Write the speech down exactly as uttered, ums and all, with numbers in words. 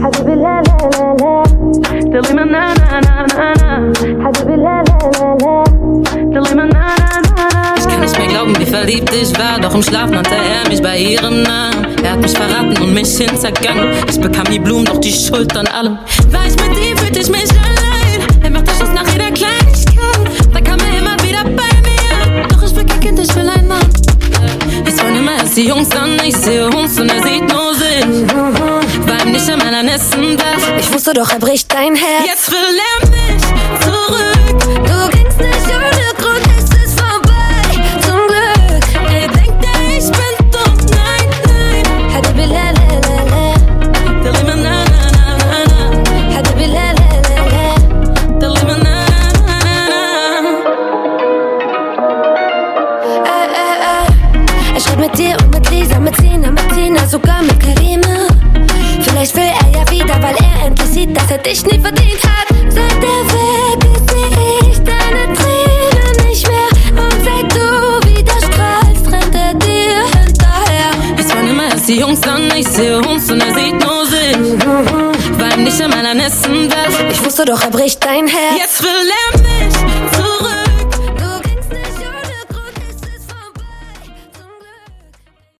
حبيبي لا لا لا لا Tell him na na na na na حبيبي لا لا لا لا Tell him na na na na Ich kann nicht mehr glauben, wie verliebt ich war. Doch im Schlaf nannte er mich bei ihrem Namen. Er hat mich verraten und mich hintergangen. Ich bekam die Blumen, doch die Schuld an allem. War ich mit ihm, fühlte ich mich allein. Er machte Schluss nach jeder Kleinigkeit. Dann kam er immer wieder bei mir. Doch ich will kein Kind, ich will ein Mann. Ich wollte immer erst die Jungs an. Ich sehe uns und er sieht nur sich. War ihm nicht in meiner Nässen das. Ich wusste doch, er bricht dein Herz. Jetzt will er mich zurück. Du gingst nicht ohne Grund, es ist vorbei. Zum Glück. Er denkt, ich bin dumm. Nein, nein. حبيبي لا لا لا لا Tell him na na na na na. حبيبي لا لا لا لا Tell him na na na na. Äh, äh, äh. Er schreibt mit dir und mit Lisa, mit Sina, mit Tina, sogar mit Karina. Vielleicht will er ja wieder, weil er endlich sieht, dass er dich nie verdient hat. Seit er weg ist, seh ich deine Tränen nicht mehr. Und seit du wieder strahlst, rennt er dir hinterher. Es waren immer erst die Jungs an, ich sehe uns und er sieht nur sich. War ihm nicht in meiner Nässen das. Ich wusste doch, er bricht dein Herz. Jetzt will er mich zurück.